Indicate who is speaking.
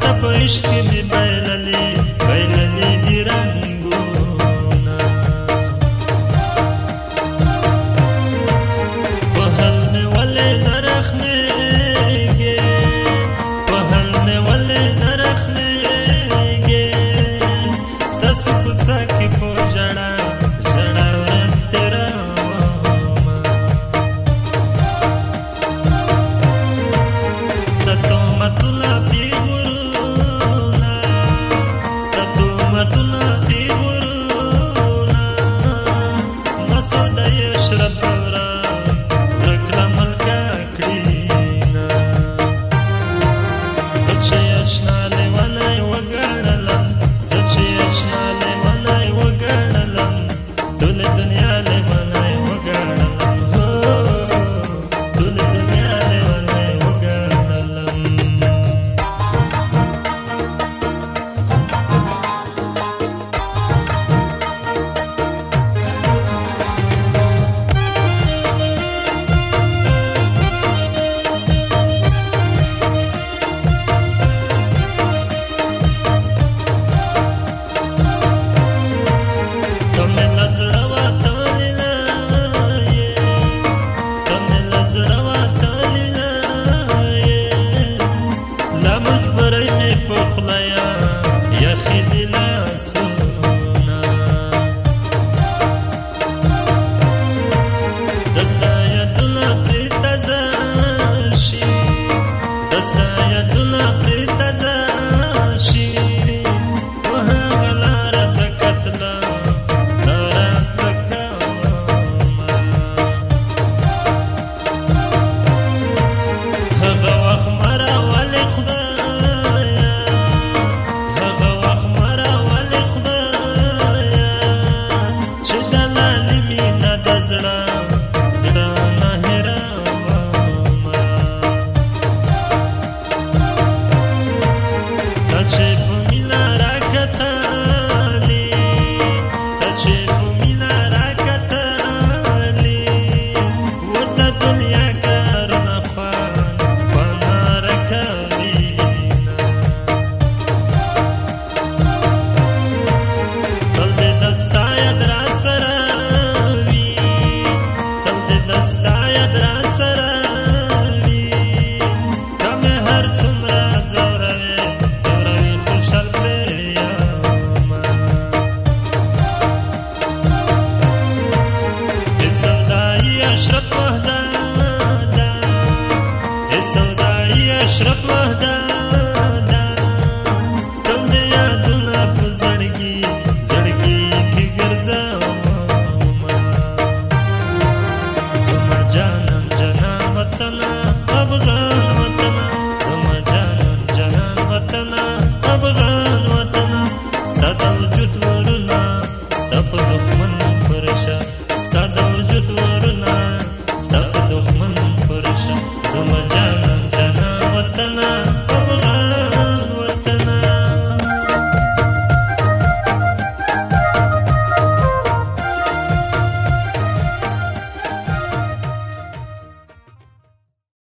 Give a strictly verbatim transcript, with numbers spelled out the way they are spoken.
Speaker 1: ستا په عشق کې مې بایللې بایللې دي رنګونه په حل مې ولې نه رحمېږې په حل مې ولې نه رحمېږې ستاسو کوڅه کې په ژړا ژړا ورځ تېرومه ستا تهمتونه پیغورونه ستا تهمتونه پیغورونه مسوده یې اشرف ورا ورک له ملکه کړینه زه چې اشنا لیونی وګڼلم زه چې اشنا لیونی وګڼلم ټولې دنیا لیونی وګڼلم هو ټولې دنیا لیونی وګڼلم اشرف وحدادا تل دې یادونه په زړګي زړګي کې ګرځومه زما جانان جانان وطن افغان وطن زما جانان جانان وطن افغان وطن ستا د وجود ورونه ستا په دښمن